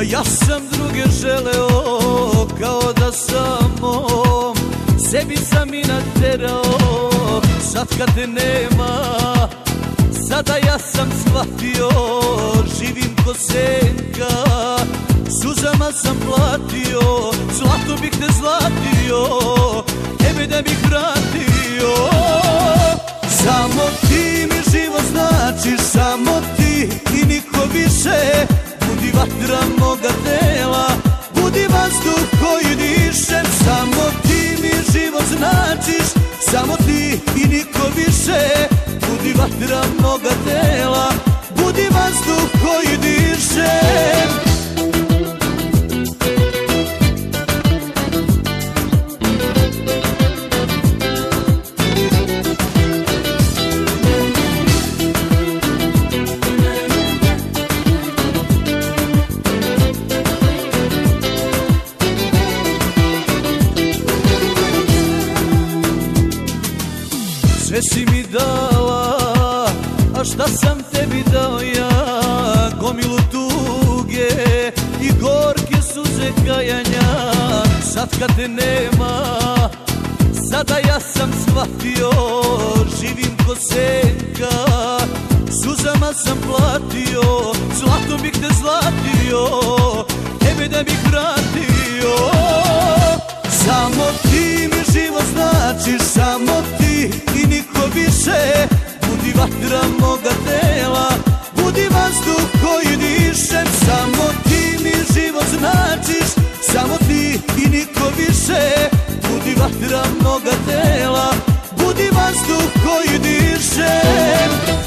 ja sam druge želeo, kao da samo sebi sam i naterao. Sad kad te nema, sada ja sam shvatio, živim ko senka, suzama sam platio, zlato bih te zlatio, tebe da bih vratio. Samo ti mi život značiš, samo ti i niko više. Budi vatra moga tela, budi vazduh koji dišem. Samo ti mi život značiš, samo ti i niko više. Budi vatra moga tela, budi vazduh koji dišem. Sve si mi dala, a šta sam tebi dao ja? Gomilu tuge i gorke suze kajanja. Sad kad te nema, sada ja sam shvatio, živim ko senka, suzama sam platio, zlatom bih te zlatio, tebe da bih vratio. Samo ti mi život značiš, samo ti i niko više. Budi vatra moga tela, budi vazduh koji dišem. Samo ti mi život značiš, samo ti i niko više. Budi vatra moga tela, budi vazduh koji dišem.